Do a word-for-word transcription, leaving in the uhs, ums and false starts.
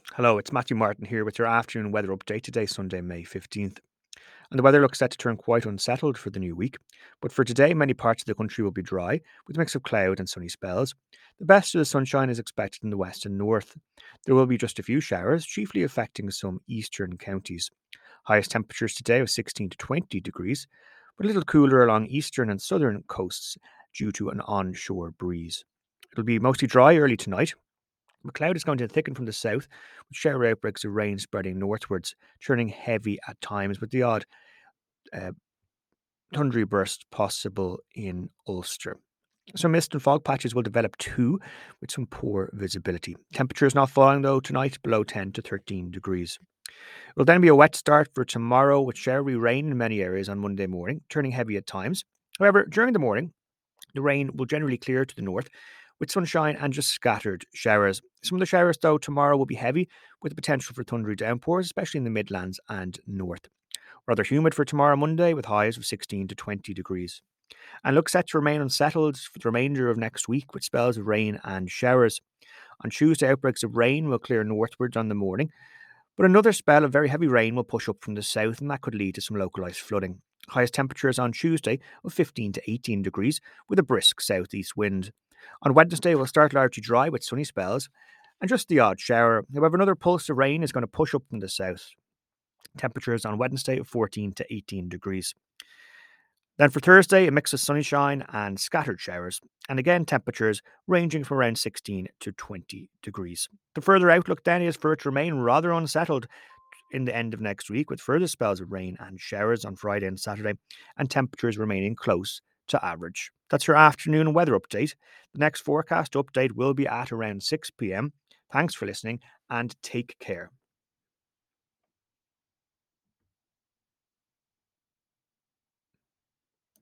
Hello, it's Matthew Martin here with your afternoon weather update today, Sunday, May fifteenth. And the weather looks set to turn quite unsettled for the new week. But for today, many parts of the country will be dry, with a mix of cloud and sunny spells. The best of the sunshine is expected in the west and north. There will be just a few showers, chiefly affecting some eastern counties. Highest temperatures today of sixteen to twenty degrees, but a little cooler along eastern and southern coasts due to an onshore breeze. It'll be mostly dry early tonight. The cloud is going to thicken from the south, with shower outbreaks of rain spreading northwards, turning heavy at times, with the odd uh, thundery burst possible in Ulster. Some mist and fog patches will develop too, with some poor visibility. Temperatures not falling though tonight, below ten to thirteen degrees. It will then be a wet start for tomorrow, with showery rain in many areas on Monday morning, turning heavy at times. However, during the morning, the rain will generally clear to the north, with sunshine and just scattered showers. Some of the showers, though, tomorrow will be heavy, with the potential for thundery downpours, especially in the Midlands and north. Rather humid for tomorrow, Monday, with highs of sixteen to twenty degrees. And looks set to remain unsettled for the remainder of next week, with spells of rain and showers. On Tuesday, outbreaks of rain will clear northwards on the morning, but another spell of very heavy rain will push up from the south, and that could lead to some localised flooding. Highest temperatures on Tuesday of fifteen to eighteen degrees, with a brisk southeast wind. On Wednesday, we'll start largely dry with sunny spells and just the odd shower. However, another pulse of rain is going to push up from the south. Temperatures on Wednesday of fourteen to eighteen degrees. Then for Thursday, a mix of sunshine and scattered showers, and again temperatures ranging from around sixteen to twenty degrees. The further outlook then is for it to remain rather unsettled in the end of next week, with further spells of rain and showers on Friday and Saturday, and temperatures remaining close to average. That's your afternoon weather update. The next forecast update will be at around six p.m. Thanks for listening, and take care.